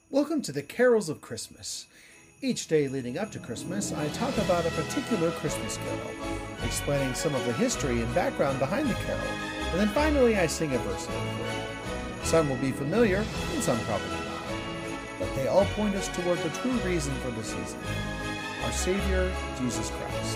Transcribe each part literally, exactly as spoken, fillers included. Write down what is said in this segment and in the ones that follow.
Welcome to the Carols of Christmas. Each day leading up to Christmas, I talk about a particular Christmas carol, explaining some of the history and background behind the carol, and then finally I sing a verse of it for you. Some will be familiar, and some probably not, but they all point us toward the true reason for the season, our Savior, Jesus Christ.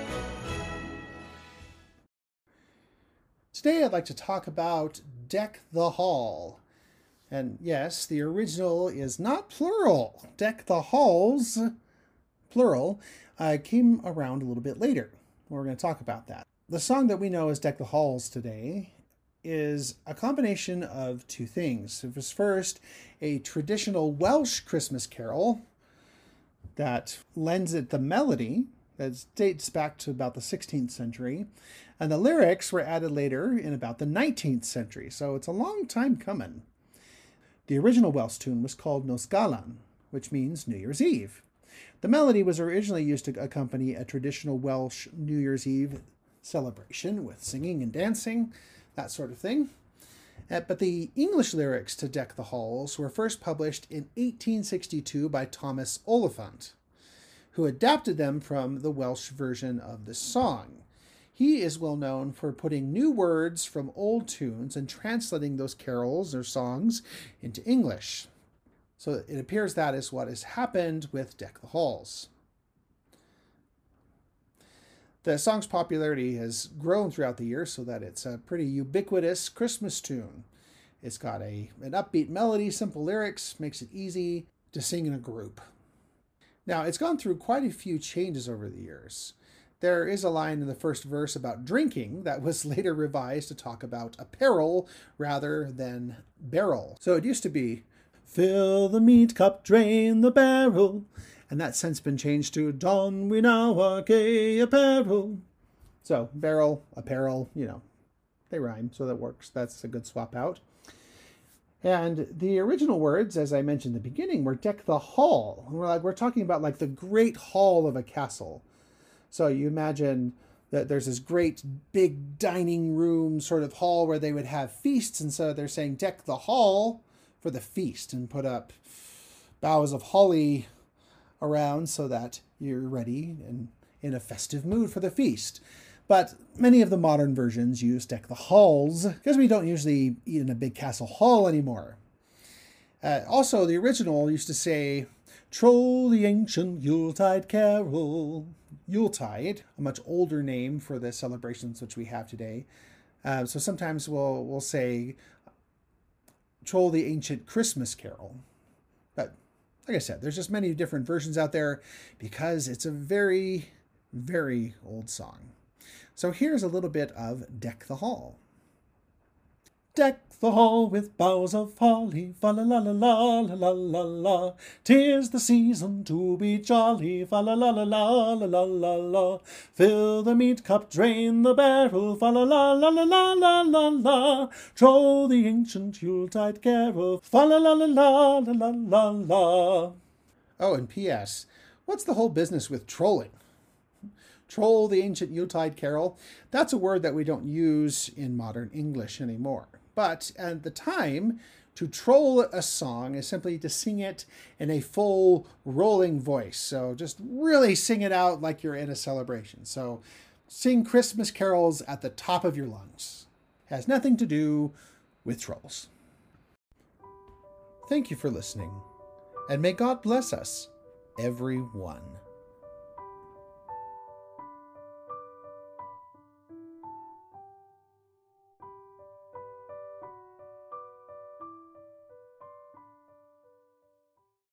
Today I'd like to talk about Deck the Hall. And yes, the original is not plural. Deck the Halls, plural, uh, came around a little bit later. We're going to talk about that. The song that we know as Deck the Halls today is a combination of two things. It was first a traditional Welsh Christmas carol that lends it the melody that dates back to about the sixteenth century, and the lyrics were added later in about the nineteenth century, so it's a long time coming. The original Welsh tune was called Nos Galan, which means New Year's Eve. The melody was originally used to accompany a traditional Welsh New Year's Eve celebration with singing and dancing, that sort of thing. Uh, but the English lyrics to Deck the Halls were first published in eighteen sixty-two by Thomas Oliphant, who adapted them from the Welsh version of the song. He is well known for putting new words from old tunes and translating those carols or songs into English. So it appears that is what has happened with Deck the Halls. The song's popularity has grown throughout the years so that it's a pretty ubiquitous Christmas tune. It's got a, an upbeat melody, simple lyrics, makes it easy to sing in a group. Now, it's gone through quite a few changes over the years. There is a line in the first verse about drinking that was later revised to talk about apparel rather than barrel. So it used to be, fill the mead cup, drain the barrel, and that's since been changed to don we now our gay apparel. So barrel, apparel, you know, they rhyme, so that works. That's a good swap out. And the original words, as I mentioned in the beginning, were deck the hall. And we're like, we're talking about like the great hall of a castle. So you imagine that there's this great big dining room sort of hall where they would have feasts. And so they're saying deck the hall for the feast and put up boughs of holly around so that you're ready and in a festive mood for the feast. But many of the modern versions use deck the halls because we don't usually eat in a big castle hall anymore. Uh, also, the original used to say, troll the ancient Yuletide carol. Yuletide, a much older name for the celebrations which we have today. Uh, so sometimes we'll we'll say, troll the ancient Christmas carol. But like I said, there's just many different versions out there because it's a very, very old song. So here's a little bit of Deck the Hall. Deck the hall with boughs of holly, fa la la la la la la la la. 'Tis the season to be jolly, fa la la la la la la la la. Fill the mead cup, drain the barrel, fa la la la la la la la la. Troll the ancient Yuletide carol, fa la la la la la la la la. Oh, and P S What's the whole business with trolling? Troll the ancient Yuletide carol, that's a word that we don't use in modern English anymore. But at the time, to troll a song is simply to sing it in a full rolling voice. So just really sing it out like you're in a celebration. So sing Christmas carols at the top of your lungs. Has nothing to do with trolls. Thank you for listening, and may God bless us, everyone.